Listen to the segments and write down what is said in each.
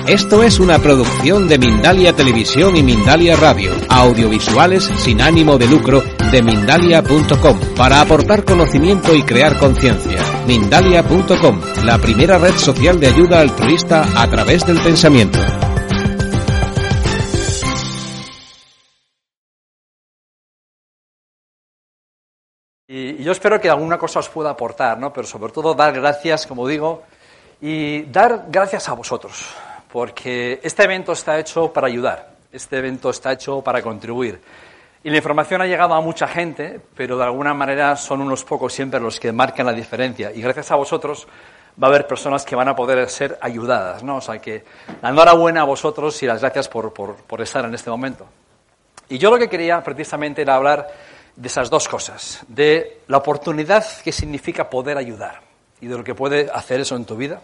Esto es una producción de Mindalia Televisión y Mindalia Radio, audiovisuales sin ánimo de lucro de Mindalia.com, para aportar conocimiento y crear conciencia. Mindalia.com, la primera red social de ayuda altruista a través del pensamiento. Y yo espero que alguna cosa os pueda aportar, ¿no? Pero sobre todo dar gracias, como digo, y dar gracias a vosotros, porque este evento está hecho para ayudar, este evento está hecho para contribuir. Y la información ha llegado a mucha gente, pero de alguna manera son unos pocos siempre los que marcan la diferencia. Y gracias a vosotros va a haber personas que van a poder ser ayudadas, ¿no? O sea que la enhorabuena a vosotros y las gracias por estar en este momento. Y yo lo que quería precisamente era hablar de esas dos cosas, de la oportunidad que significa poder ayudar y de lo que puede hacer eso en tu vida,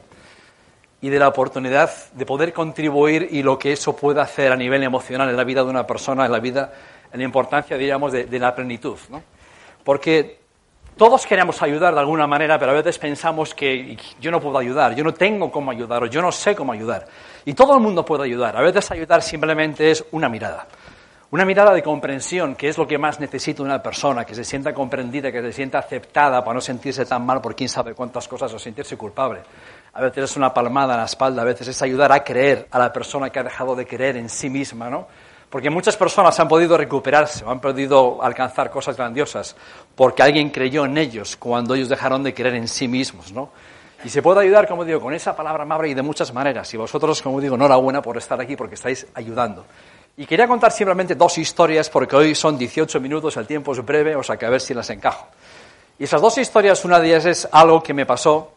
y de la oportunidad de poder contribuir y lo que eso puede hacer a nivel emocional en la vida de una persona, en la importancia, diríamos, de la plenitud, ¿no? Porque todos queremos ayudar de alguna manera, pero a veces pensamos que yo no puedo ayudar, yo no tengo cómo ayudar o yo no sé cómo ayudar. Y todo el mundo puede ayudar. A veces ayudar simplemente es una mirada. Una mirada de comprensión, que es lo que más necesita una persona, que se sienta comprendida, que se sienta aceptada para no sentirse tan mal por quién sabe cuántas cosas o sentirse culpable. A veces es una palmada en la espalda, a veces es ayudar a creer a la persona que ha dejado de creer en sí misma, ¿no? Porque muchas personas han podido recuperarse, han podido alcanzar cosas grandiosas, porque alguien creyó en ellos cuando ellos dejaron de creer en sí mismos, ¿no? Y se puede ayudar, como digo, con esa palabra amable y de muchas maneras. Y vosotros, como digo, enhorabuena por estar aquí, porque estáis ayudando. Y quería contar simplemente dos historias, porque hoy son 18 minutos, el tiempo es breve, o sea que a ver si las encajo. Y esas dos historias, una de ellas es algo que me pasó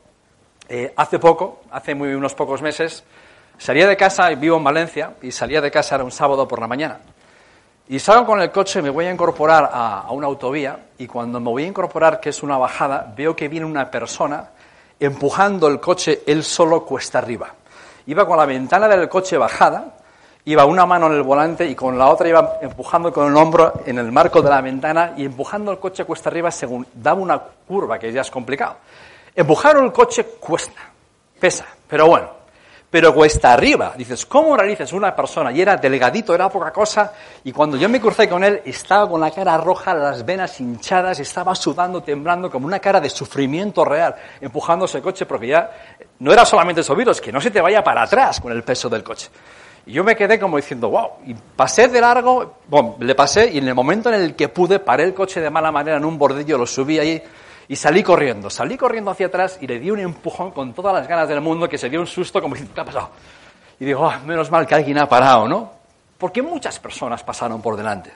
hace unos pocos meses. Salía de casa, vivo en Valencia, y salía de casa, era un sábado por la mañana. Y salgo con el coche, me voy a incorporar a una autovía, y cuando me voy a incorporar, que es una bajada, veo que viene una persona empujando el coche él solo cuesta arriba. Iba con la ventana del coche bajada, iba una mano en el volante y con la otra iba empujando con el hombro en el marco de la ventana y empujando el coche cuesta arriba según daba una curva, que ya es complicado. Empujar el coche cuesta, pesa, pero bueno, pero cuesta arriba. Dices, ¿cómo narices una persona? Y era delgadito, era poca cosa, y cuando yo me crucé con él, estaba con la cara roja, las venas hinchadas, estaba sudando, temblando, como una cara de sufrimiento real, empujando ese coche, porque ya no era solamente subirlo, es que no se te vaya para atrás con el peso del coche. Y yo me quedé como diciendo, wow, y pasé de largo, bueno, le pasé, y en el momento en el que pude, paré el coche de mala manera en un bordillo, lo subí ahí, y salí corriendo hacia atrás, y le di un empujón con todas las ganas del mundo, que se dio un susto como diciendo, ¿qué ha pasado? Y digo, oh, menos mal que alguien ha parado, ¿no? Porque muchas personas pasaron por delante.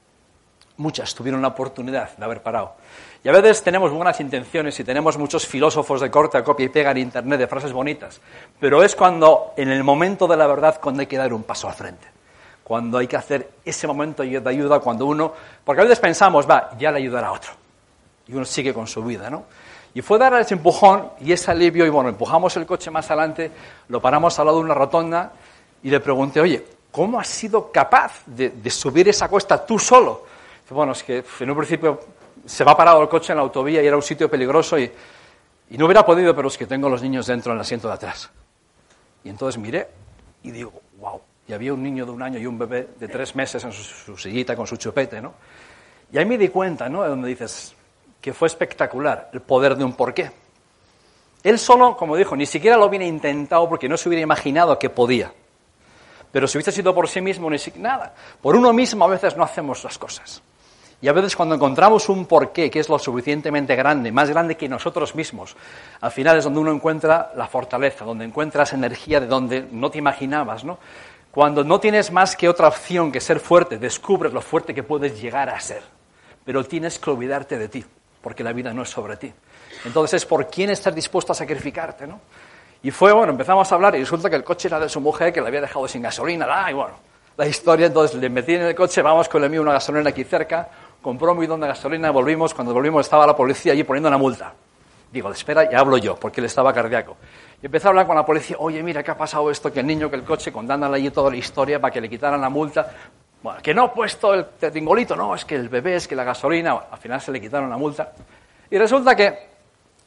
Muchas tuvieron la oportunidad de haber parado. Y a veces tenemos buenas intenciones y tenemos muchos filósofos de corte, a copia y pega en internet de frases bonitas, pero es cuando, en el momento de la verdad, cuando hay que dar un paso al frente. Cuando hay que hacer ese momento de ayuda, cuando uno... Porque a veces pensamos, ya le ayudará a otro. Y uno sigue con su vida, ¿no? Y fue dar ese empujón y ese alivio, y bueno, empujamos el coche más adelante, lo paramos al lado de una rotonda y le pregunté, oye, ¿cómo has sido capaz de subir esa cuesta tú solo? Bueno, es que en un principio se me ha parado el coche en la autovía y era un sitio peligroso y no hubiera podido, pero es que tengo los niños dentro en el asiento de atrás. Y entonces miré y digo, wow, y había un niño de 1 año y un bebé de 3 meses en su sillita con su chupete, ¿no? Y ahí me di cuenta, ¿no?, de donde dices que fue espectacular el poder de un porqué. Él solo, como dijo, ni siquiera lo hubiera intentado porque no se hubiera imaginado que podía. Pero si hubiese sido por sí mismo, nada. Por uno mismo a veces no hacemos las cosas. Y a veces cuando encontramos un porqué que es lo suficientemente grande, más grande que nosotros mismos, al final es donde uno encuentra la fortaleza, donde encuentras energía de donde no te imaginabas, ¿no? Cuando no tienes más que otra opción que ser fuerte, descubres lo fuerte que puedes llegar a ser. Pero tienes que olvidarte de ti, porque la vida no es sobre ti. Entonces es por quién estás dispuesto a sacrificarte, ¿no? Y empezamos a hablar y resulta que el coche era de su mujer, que le había dejado sin gasolina, y bueno, la historia, entonces le metí en el coche, vamos con el mío a una gasolina aquí cerca, compró un bidón de gasolina, volvimos, cuando volvimos estaba la policía allí poniendo una multa. Digo, espera, ya hablo yo, porque él estaba cardíaco. Y empecé a hablar con la policía, oye, mira, ¿qué ha pasado esto? Que el niño, que el coche, contándole allí toda la historia para que le quitaran la multa. Bueno, que no he puesto el tingolito, no, es que el bebé, es que la gasolina, bueno, al final se le quitaron la multa. Y resulta que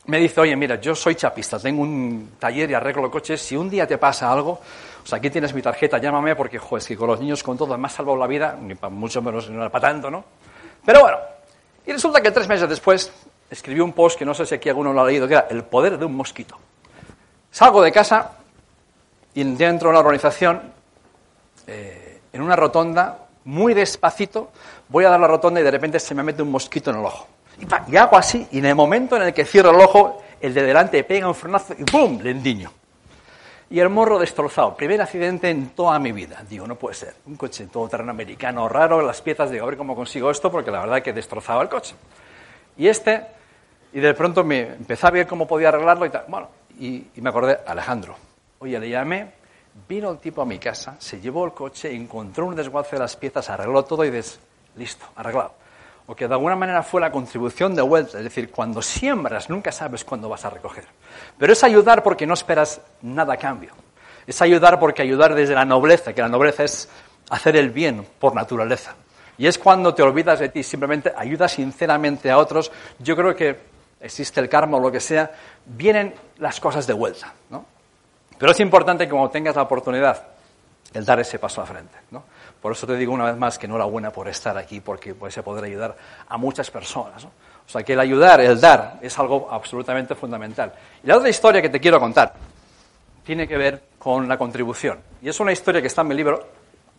me dice, oye, mira, yo soy chapista, tengo un taller y arreglo coches, si un día te pasa algo, o sea, aquí tienes mi tarjeta, llámame, porque, joder, es que con los niños, con todo, me has salvado la vida, ni para mucho menos, no era para tanto, ¿no? Pero bueno, y resulta que 3 meses después escribí un post que no sé si aquí alguno lo ha leído, que era El poder de un mosquito. Salgo de casa y dentro de una organización, en una rotonda, muy despacito, voy a dar la rotonda y de repente se me mete un mosquito en el ojo. Y hago así, y en el momento en el que cierro el ojo, el de delante pega un frenazo y ¡bum!, le endiño. Y el morro destrozado. Primer accidente en toda mi vida. Digo, no puede ser. Un coche todoterreno americano raro, las piezas, digo, a ver cómo consigo esto, porque la verdad es que destrozaba el coche. Y de pronto me empecé a ver cómo podía arreglarlo y tal. Bueno, y me acordé, Alejandro. Oye, le llamé, vino el tipo a mi casa, se llevó el coche, encontró un desguace de las piezas, arregló todo y listo, arreglado. O que de alguna manera fue la contribución de vuelta, es decir, cuando siembras nunca sabes cuándo vas a recoger. Pero es ayudar porque no esperas nada a cambio. Es ayudar porque ayudar desde la nobleza, que la nobleza es hacer el bien por naturaleza. Y es cuando te olvidas de ti, simplemente ayudas sinceramente a otros. Yo creo que existe el karma o lo que sea, vienen las cosas de vuelta, ¿no? Pero es importante que cuando tengas la oportunidad, el dar ese paso al frente, ¿no? Por eso te digo una vez más que enhorabuena por estar aquí, porque vais a poder ayudar a muchas personas, ¿no? O sea, que el ayudar, el dar, es algo absolutamente fundamental. Y la otra historia que te quiero contar tiene que ver con la contribución. Y es una historia que está en mi libro,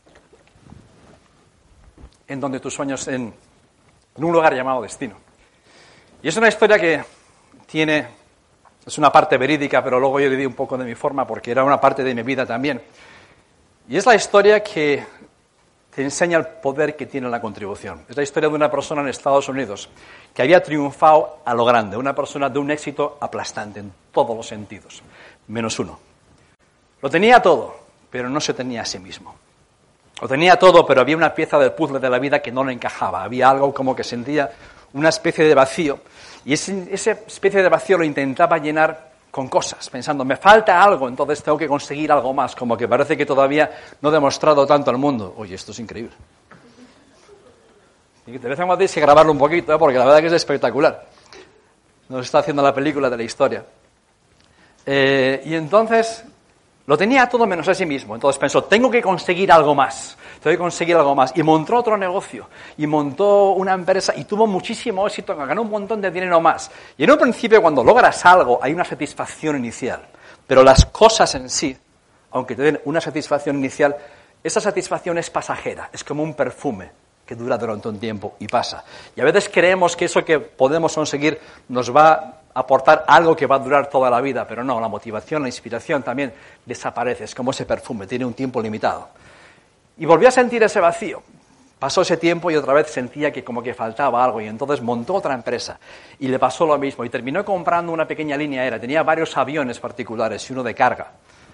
En donde tus sueños, en un lugar llamado destino. Y es una historia que es una parte verídica, pero luego yo le di un poco de mi forma porque era una parte de mi vida también. Y es la historia que te enseña el poder que tiene la contribución. Es la historia de una persona en Estados Unidos que había triunfado a lo grande, una persona de un éxito aplastante en todos los sentidos, menos uno. Lo tenía todo, pero no se tenía a sí mismo. Lo tenía todo, pero había una pieza del puzzle de la vida que no le encajaba. Había algo como que sentía una especie de vacío. Y esa especie de vacío lo intentaba llenar con cosas, pensando, me falta algo, entonces tengo que conseguir algo más, como que parece que todavía no he demostrado tanto al mundo. Oye, esto es increíble. Y de vez en cuando tienes que grabarlo un poquito, porque la verdad que es espectacular. Nos está haciendo la película de la historia. Y entonces lo tenía todo menos a sí mismo. Entonces pensó, tengo que conseguir algo más. Tengo que conseguir algo más. Y montó otro negocio. Y montó una empresa y tuvo muchísimo éxito. Ganó un montón de dinero más. Y en un principio, cuando logras algo, hay una satisfacción inicial. Pero las cosas en sí, aunque te den una satisfacción inicial, esa satisfacción es pasajera. Es como un perfume que dura durante un tiempo y pasa. Y a veces creemos que eso que podemos conseguir nos va a aportar algo que va a durar toda la vida, pero no, la motivación, la inspiración también desaparece, es como ese perfume, tiene un tiempo limitado. Y volví a sentir ese vacío. Pasó ese tiempo y otra vez sentía que como que faltaba algo y entonces montó otra empresa y le pasó lo mismo y terminó comprando una pequeña línea aérea, tenía varios aviones particulares y uno de carga.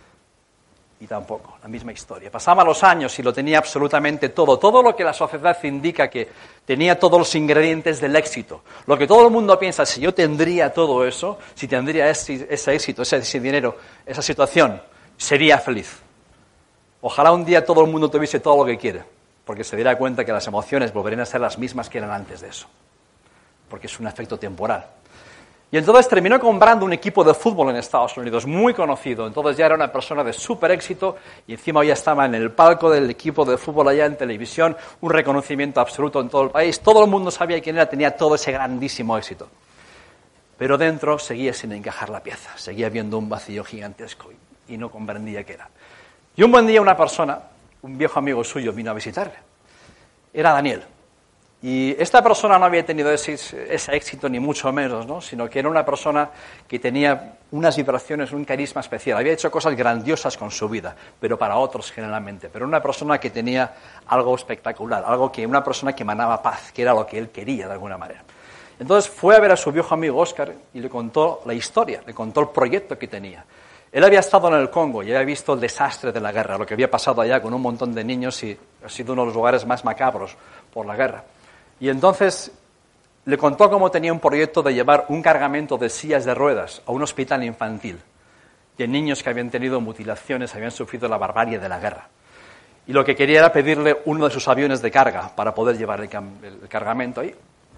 Y tampoco, la misma historia. Pasaban los años y lo tenía absolutamente todo lo que la sociedad indica que tenía todos los ingredientes del éxito. Lo que todo el mundo piensa, si yo tendría todo eso, si tendría ese éxito, ese dinero, esa situación, sería feliz. Ojalá un día todo el mundo tuviese todo lo que quiere, porque se diera cuenta que las emociones volverían a ser las mismas que eran antes de eso, porque es un efecto temporal. Y entonces terminó comprando un equipo de fútbol en Estados Unidos, muy conocido. Entonces ya era una persona de súper éxito y encima ya estaba en el palco del equipo de fútbol allá en televisión, un reconocimiento absoluto en todo el país. Todo el mundo sabía quién era, tenía todo ese grandísimo éxito. Pero dentro seguía sin encajar la pieza, seguía viendo un vacío gigantesco y no comprendía qué era. Y un buen día una persona, un viejo amigo suyo, vino a visitarle. Era Daniel. Y esta persona no había tenido ese éxito ni mucho menos, ¿no? Sino que era una persona que tenía unas vibraciones, un carisma especial. Había hecho cosas grandiosas con su vida, pero para otros generalmente. Pero una persona que tenía algo espectacular, una persona que emanaba paz, que era lo que él quería de alguna manera. Entonces fue a ver a su viejo amigo Óscar y le contó la historia, le contó el proyecto que tenía. Él había estado en el Congo y había visto el desastre de la guerra, lo que había pasado allá con un montón de niños y ha sido uno de los lugares más macabros por la guerra. Y entonces le contó cómo tenía un proyecto de llevar un cargamento de sillas de ruedas a un hospital infantil de niños que habían tenido mutilaciones, habían sufrido la barbarie de la guerra. Y lo que quería era pedirle uno de sus aviones de carga para poder llevar el cargamento ahí.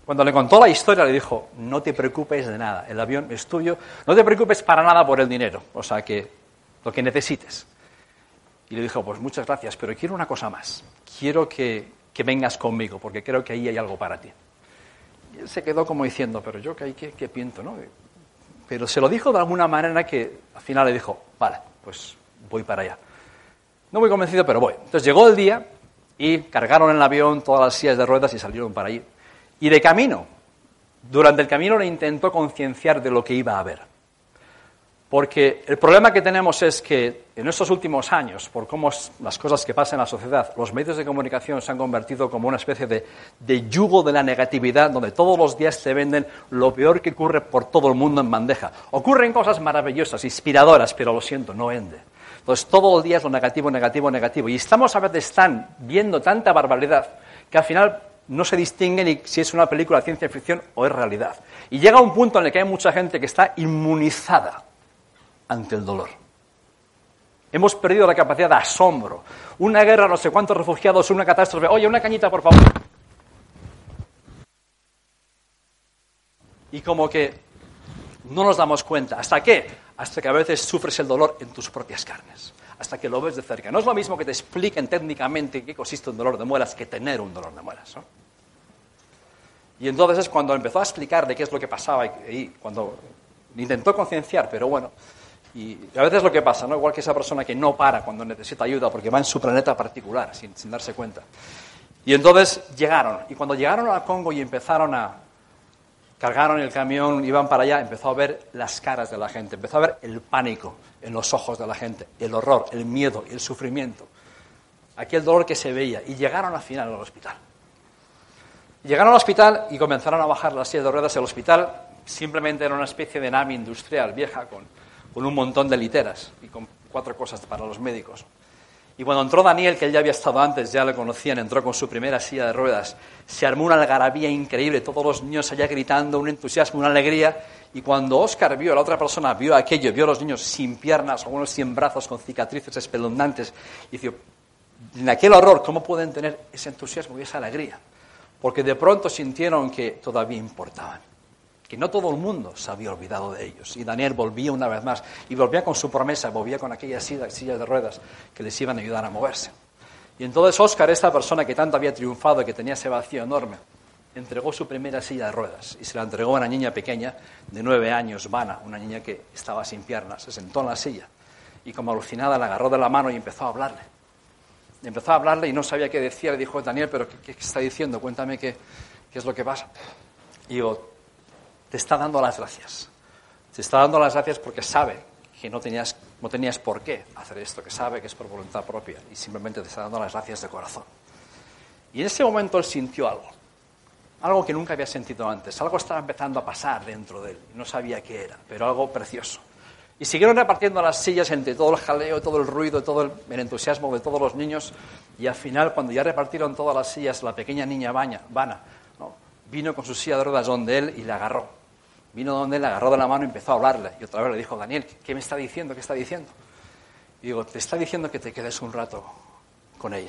Cuando le contó la historia, le dijo, no te preocupes de nada, el avión es tuyo, no te preocupes para nada por el dinero, o sea, que lo que necesites. Y le dijo, pues muchas gracias, pero quiero una cosa más, quiero que vengas conmigo, porque creo que ahí hay algo para ti. Y él se quedó como diciendo, pero yo ¿qué pienso, ¿no? Pero se lo dijo de alguna manera que al final le dijo, vale, pues voy para allá. No muy convencido, pero voy. Entonces llegó el día y cargaron en el avión todas las sillas de ruedas y salieron para allí. Y de camino, durante el camino le intentó concienciar de lo que iba a ver. Porque el problema que tenemos es que en estos últimos años, por cómo las cosas que pasan en la sociedad, los medios de comunicación se han convertido como una especie de yugo de la negatividad, donde todos los días te venden lo peor que ocurre por todo el mundo en bandeja. Ocurren cosas maravillosas, inspiradoras, pero lo siento, no vende. Entonces todo el día es lo negativo, negativo, negativo. Y estamos a veces viendo tanta barbaridad que al final no se distingue ni si es una película de ciencia ficción o es realidad. Y llega un punto en el que hay mucha gente que está inmunizada ante el dolor. Hemos perdido la capacidad de asombro. Una guerra, no sé cuántos refugiados, una catástrofe. Oye, una cañita, por favor. Y como que no nos damos cuenta. ¿Hasta qué? Hasta que a veces sufres el dolor en tus propias carnes. Hasta que lo ves de cerca. No es lo mismo que te expliquen técnicamente qué consiste un dolor de muelas que tener un dolor de muelas, ¿no? Y entonces es cuando empezó a explicar de qué es lo que pasaba y cuando intentó concienciar, pero bueno. Y a veces lo que pasa, ¿no? Igual que esa persona que no para cuando necesita ayuda porque va en su planeta particular sin darse cuenta. Y entonces llegaron. Y cuando llegaron a Congo y cargaron el camión, iban para allá, empezó a ver las caras de la gente, empezó a ver el pánico en los ojos de la gente, el horror, el miedo y el sufrimiento. Aquel dolor que se veía. Y llegaron al final al hospital. Llegaron al hospital y comenzaron a bajar las sillas de ruedas. El hospital simplemente era una especie de nave industrial vieja con un montón de literas y con 4 cosas para los médicos. Y cuando entró Daniel, que él ya había estado antes, ya le conocían, entró con su primera silla de ruedas, se armó una algarabía increíble, todos los niños allá gritando, un entusiasmo, una alegría, y cuando Óscar vio, la otra persona vio aquello, vio a los niños sin piernas, algunos sin brazos, con cicatrices espeluznantes, y dijo, en aquel horror, ¿cómo pueden tener ese entusiasmo y esa alegría? Porque de pronto sintieron que todavía importaban, que no todo el mundo se había olvidado de ellos. Y Daniel volvía una vez más, y volvía con su promesa, volvía con aquellas sillas de ruedas que les iban a ayudar a moverse. Y entonces Óscar, esta persona que tanto había triunfado y que tenía ese vacío enorme, entregó su primera silla de ruedas y se la entregó a una niña pequeña de 9 años, Vana, una niña que estaba sin piernas. Se sentó en la silla y como alucinada la agarró de la mano y empezó a hablarle. Empezó a hablarle y no sabía qué decía. Le dijo, Daniel, ¿pero qué está diciendo? Cuéntame qué es lo que pasa. Y digo, te está dando las gracias. Te está dando las gracias porque sabe que no tenías por qué hacer esto, que sabe que es por voluntad propia y simplemente te está dando las gracias de corazón. Y en ese momento él sintió algo que nunca había sentido antes. Algo estaba empezando a pasar dentro de él. No sabía qué era, pero algo precioso. Y siguieron repartiendo las sillas entre todo el jaleo, todo el ruido, todo el entusiasmo de todos los niños. Y al final, cuando ya repartieron todas las sillas, la pequeña niña Vana, ¿no?, vino con su silla de ruedas donde él y le agarró. Vino donde él, le agarró de la mano y empezó a hablarle. Y otra vez le dijo, Daniel, ¿qué me está diciendo? ¿Qué está diciendo? Y digo, te está diciendo que te quedes un rato con ella.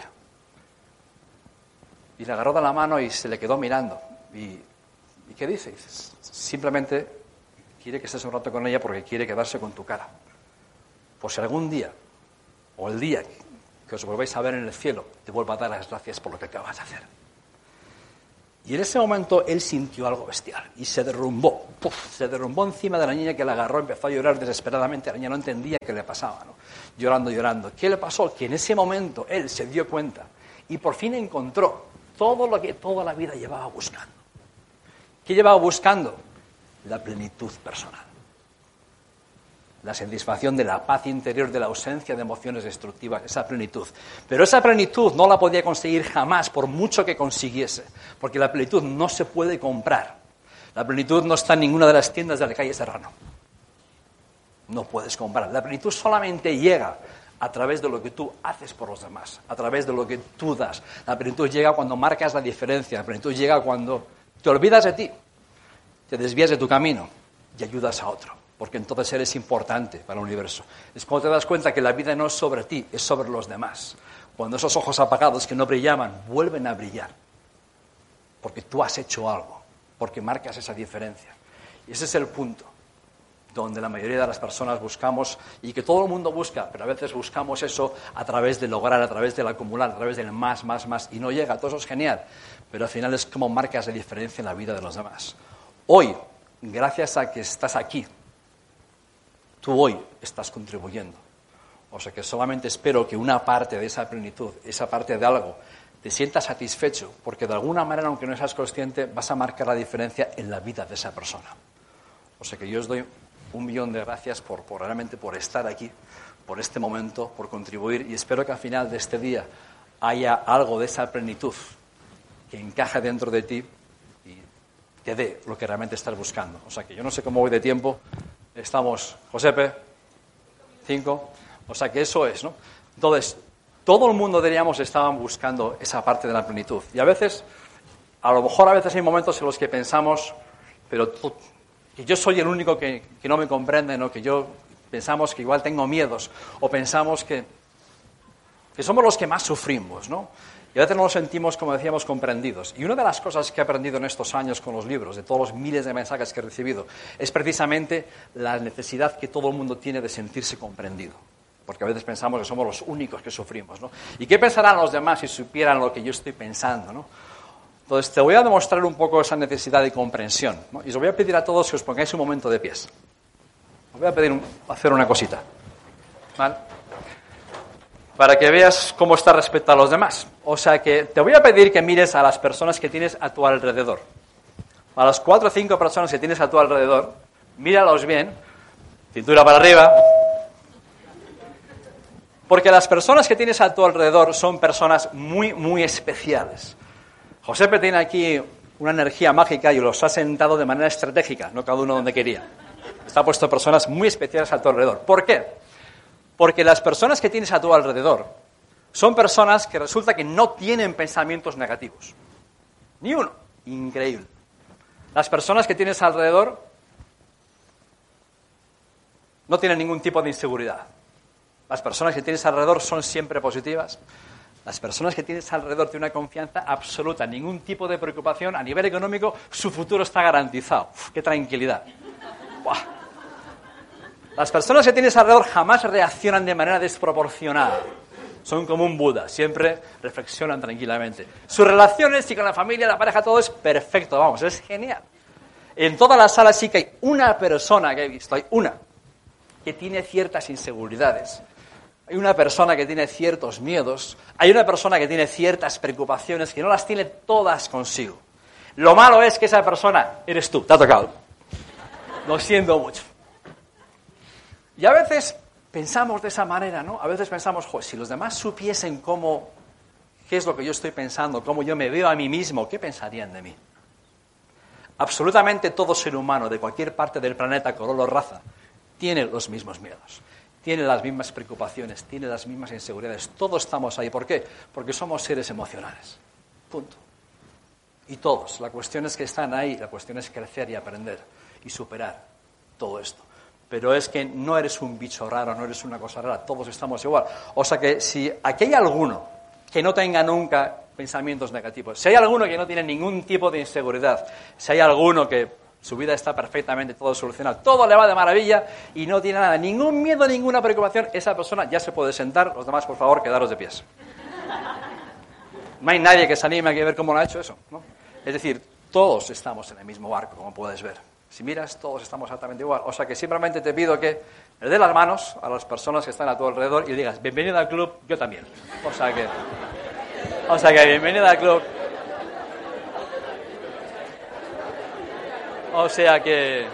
Y le agarró de la mano y se le quedó mirando. ¿Y qué dice? Dices, simplemente quiere que estés un rato con ella porque quiere quedarse con tu cara. Por si algún día, o el día que os volvéis a ver en el cielo, te vuelva a dar las gracias por lo que acabas de hacer. Y en ese momento él sintió algo bestial y se derrumbó. Se derrumbó encima de la niña que la agarró, empezó a llorar desesperadamente. La niña no entendía qué le pasaba, ¿no? Llorando. ¿Qué le pasó? Que en ese momento él se dio cuenta y por fin encontró todo lo que toda la vida llevaba buscando. ¿Qué llevaba buscando? La plenitud personal. La satisfacción de la paz interior, de la ausencia de emociones destructivas, esa plenitud. Pero esa plenitud no la podía conseguir jamás, por mucho que consiguiese, porque la plenitud no se puede comprar. La plenitud no está en ninguna de las tiendas de la calle Serrano. No puedes comprar. La plenitud solamente llega a través de lo que tú haces por los demás, a través de lo que tú das. La plenitud llega cuando marcas la diferencia, la plenitud llega cuando te olvidas de ti, te desvías de tu camino y ayudas a otro. Porque entonces eres importante para el universo. Es cuando te das cuenta que la vida no es sobre ti, es sobre los demás. Cuando esos ojos apagados que no brillaban vuelven a brillar. Porque tú has hecho algo porque marcas esa diferencia. Y ese es el punto donde la mayoría de las personas buscamos y que todo el mundo busca, pero a veces buscamos eso a través de lograr, a través del acumular, a través del más, y no llega. Todo eso es genial, pero al final es como marcas la diferencia en la vida de los demás. Hoy, gracias a que estás aquí, tú hoy estás contribuyendo. O sea que solamente espero que una parte de esa plenitud, esa parte de algo, te sientas satisfecho, porque de alguna manera, aunque no seas consciente, vas a marcar la diferencia en la vida de esa persona. O sea que yo os doy 1.000.000 de gracias realmente por estar aquí, por este momento, por contribuir, y espero que al final de este día haya algo de esa plenitud que encaje dentro de ti y te dé lo que realmente estás buscando. O sea que yo no sé cómo voy de tiempo, estamos, Josepe, 5, o sea que eso es, ¿no? Entonces, todo el mundo, diríamos, estaban buscando esa parte de la plenitud. Y a veces, a lo mejor a veces hay momentos en los que pensamos, pero que yo soy el único que no me comprende, ¿no? Que yo pensamos que igual tengo miedos, o pensamos que somos los que más sufrimos, ¿no? Y a veces no nos sentimos, como decíamos, comprendidos. Y una de las cosas que he aprendido en estos años con los libros, de todos los miles de mensajes que he recibido, es precisamente la necesidad que todo el mundo tiene de sentirse comprendido. Porque a veces pensamos que somos los únicos que sufrimos, ¿no? ¿Y qué pensarán los demás si supieran lo que yo estoy pensando, ¿no? Entonces, te voy a demostrar un poco esa necesidad de comprensión, ¿no? Y os voy a pedir a todos que os pongáis un momento de pies. Os voy a pedir hacer una cosita, ¿vale? Para que veas cómo está respecto a los demás. O sea que te voy a pedir que mires a las personas que tienes a tu alrededor. A las 4 o 5 personas que tienes a tu alrededor, míralos bien, cintura para arriba. Porque las personas que tienes a tu alrededor son personas muy, muy especiales. Josepe tiene aquí una energía mágica y los ha sentado de manera estratégica, no cada uno donde quería. Está puesto personas muy especiales a tu alrededor. ¿Por qué? Porque las personas que tienes a tu alrededor son personas que resulta que no tienen pensamientos negativos. Ni uno. Increíble. Las personas que tienes alrededor no tienen ningún tipo de inseguridad. Las personas que tienes alrededor son siempre positivas. Las personas que tienes alrededor tienen una confianza absoluta, ningún tipo de preocupación. A nivel económico, su futuro está garantizado. Uf, ¡qué tranquilidad! ¡Buah! Las personas que tienes alrededor jamás reaccionan de manera desproporcionada. Son como un Buda, siempre reflexionan tranquilamente. Sus relaciones y con la familia, la pareja, todo es perfecto, vamos, es genial. En toda la sala sí que hay una persona que he visto, hay una, que tiene ciertas inseguridades. Hay una persona que tiene ciertos miedos, hay una persona que tiene ciertas preocupaciones que no las tiene todas consigo. Lo malo es que esa persona eres tú, te ha tocado. Lo siento mucho. Y a veces pensamos de esa manera, ¿no? A veces pensamos, si los demás supiesen qué es lo que yo estoy pensando, cómo yo me veo a mí mismo, ¿qué pensarían de mí? Absolutamente todo ser humano de cualquier parte del planeta, color o raza, tiene los mismos miedos. Tiene las mismas preocupaciones, tiene las mismas inseguridades. Todos estamos ahí. ¿Por qué? Porque somos seres emocionales. Punto. Y todos. La cuestión es que están ahí. La cuestión es crecer y aprender y superar todo esto. Pero es que no eres un bicho raro, no eres una cosa rara. Todos estamos igual. O sea que si aquí hay alguno que no tenga nunca pensamientos negativos, si hay alguno que no tiene ningún tipo de inseguridad, si hay alguno que su vida está perfectamente todo solucionado, todo le va de maravilla y no tiene nada, ningún miedo, ninguna preocupación, esa persona ya se puede sentar. Los demás, por favor, quedaros de pies. No hay nadie que se anime aquí a ver cómo lo ha hecho eso, ¿no? Es decir, todos estamos en el mismo barco, como puedes ver. Si miras, todos estamos exactamente igual. O sea que simplemente te pido que le des las manos a las personas que están a tu alrededor y digas, bienvenido al club, yo también. O sea que bienvenido al club. O sea que...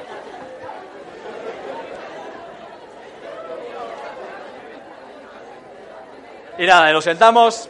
Y nada, nos sentamos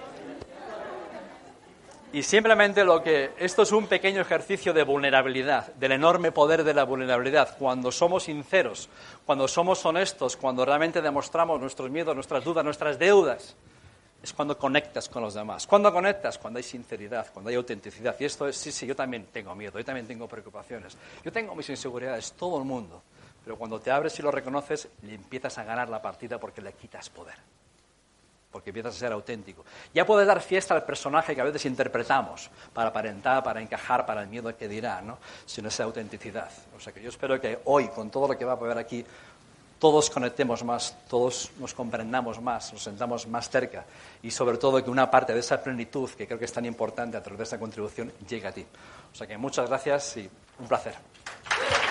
y simplemente esto es un pequeño ejercicio de vulnerabilidad, del enorme poder de la vulnerabilidad. Cuando somos sinceros, cuando somos honestos, cuando realmente demostramos nuestros miedos, nuestras dudas, nuestras deudas, es cuando conectas con los demás. ¿Cuándo conectas? Cuando hay sinceridad, cuando hay autenticidad. Y esto es, sí, yo también tengo miedo, yo también tengo preocupaciones, yo tengo mis inseguridades, todo el mundo. Pero cuando te abres y lo reconoces, le empiezas a ganar la partida porque le quitas poder. porque empiezas a ser auténtico. Ya puedes dar fiesta al personaje que a veces interpretamos para aparentar, para encajar, para el miedo que dirá, ¿no? Sino esa autenticidad. O sea que yo espero que hoy, con todo lo que va a haber aquí, todos conectemos más, todos nos comprendamos más, nos sentamos más cerca y sobre todo que una parte de esa plenitud, que creo que es tan importante a través de esta contribución, llegue a ti. O sea que muchas gracias y un placer.